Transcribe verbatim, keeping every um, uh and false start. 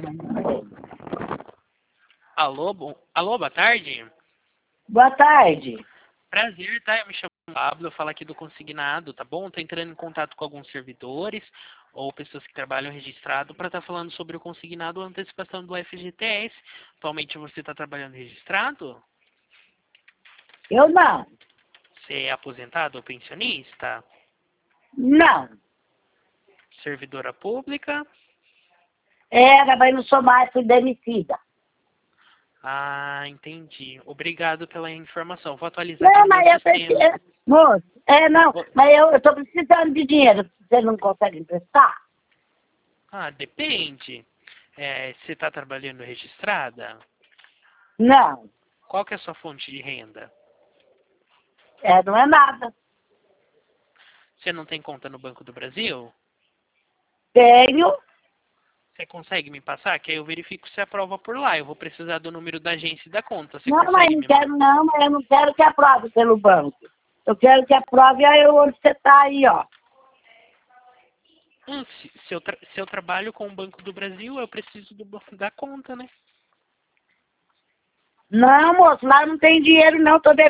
Alô, bom... Alô, boa tarde. Boa tarde. Prazer, tá? Eu me chamo Pablo, eu falo aqui do Consignado, tá bom? Tô entrando em contato com alguns servidores ou pessoas que trabalham registrado para estar falando sobre o Consignado antecipação do F G T S. Atualmente você está trabalhando registrado? Eu não. Você é aposentado ou pensionista? Não. Servidora pública? Era, mas não sou mais, fui demitida. Ah, entendi. Obrigado pela informação. Vou atualizar aqui Não, no mas meu eu tenho que... sistema. é, Moço, é, não, Vou- mas eu estou precisando de dinheiro. Você não consegue emprestar? Ah, depende. É, você está trabalhando registrada? Não. Qual que é a sua fonte de renda? É, não é nada. Você não tem conta no Banco do Brasil? Tenho. Você consegue me passar? Que aí eu verifico se aprova por lá. Eu vou precisar do número da agência e da conta. Você Não, mas consegue não me mandar? quero não, mas eu não quero que aprove pelo banco. Eu quero que aprove aí onde você está aí, ó. Hum, se, se, eu tra- se eu trabalho com o Banco do Brasil, eu preciso do, ban- da conta, né? Não, moço, lá não tem dinheiro não, tô devendo.